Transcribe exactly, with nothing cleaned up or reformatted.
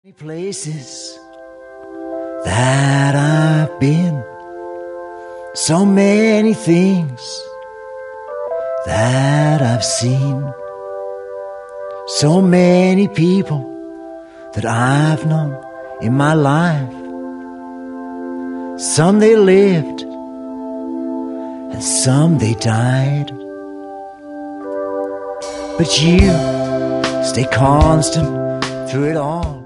Many places that I've been, so many things that I've seen, so many people that I've known in my life. Some they lived and some they died, but you stay constant through it all.